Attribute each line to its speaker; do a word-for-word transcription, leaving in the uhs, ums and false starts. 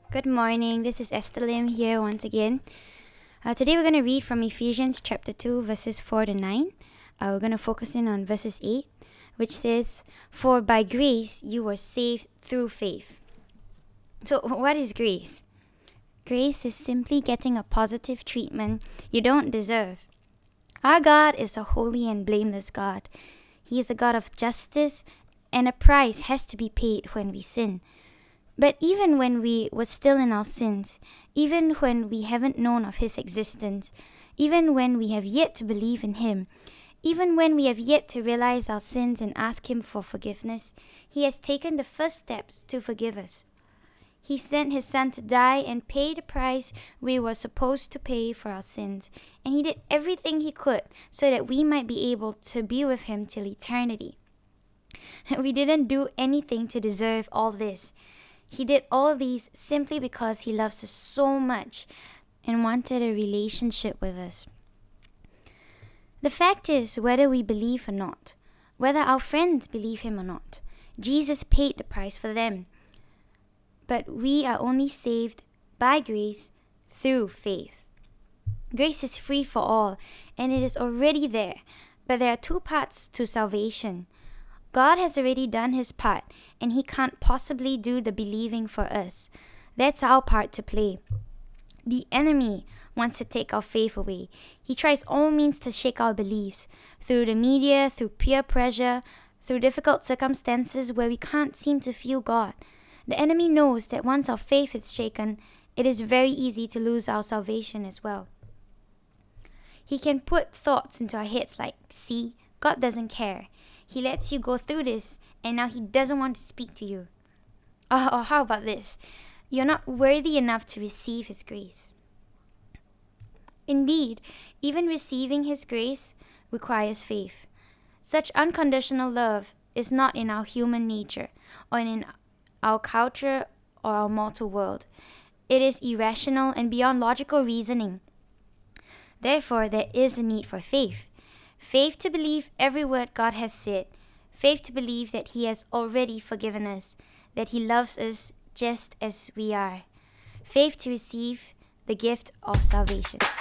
Speaker 1: Good morning. This is Esther Lim here once again. Uh, today we're going to read from Ephesians chapter two, verses four to nine. Uh, we're going to focus in on verses eight, which says, "For by grace you were saved through faith." So what is grace? Grace is simply getting a positive treatment you don't deserve. Our God is a holy and blameless God. He is a God of justice, and a price has to be paid when we sin. But even when we were still in our sins, even when we haven't known of His existence, even when we have yet to believe in Him, even when we have yet to realize our sins and ask Him for forgiveness, He has taken the first steps to forgive us. He sent His Son to die and pay the price we were supposed to pay for our sins, and He did everything He could so that we might be able to be with Him till eternity. We didn't do anything to deserve all this. He did all these simply because He loves us so much and wanted a relationship with us. The fact is, whether we believe or not, whether our friends believe Him or not, Jesus paid the price for them. But we are only saved by grace through faith. Grace is free for all, and it is already there. But there are two parts to salvation. God has already done His part, and He can't possibly do the believing for us. That's our part to play. The enemy wants to take our faith away. He tries all means to shake our beliefs, through the media, through peer pressure, through difficult circumstances where we can't seem to feel God. The enemy knows that once our faith is shaken, it is very easy to lose our salvation as well. He can put thoughts into our heads like, "See, God doesn't care. He lets you go through this, and now He doesn't want to speak to you." Or, or how about this? "You're not worthy enough to receive His grace." Indeed, even receiving His grace requires faith. Such unconditional love is not in our human nature, or in our culture, or our mortal world. It is irrational and beyond logical reasoning. Therefore, there is a need for faith. Faith to believe every word God has said. Faith to believe that He has already forgiven us, that He loves us just as we are. Faith to receive the gift of salvation.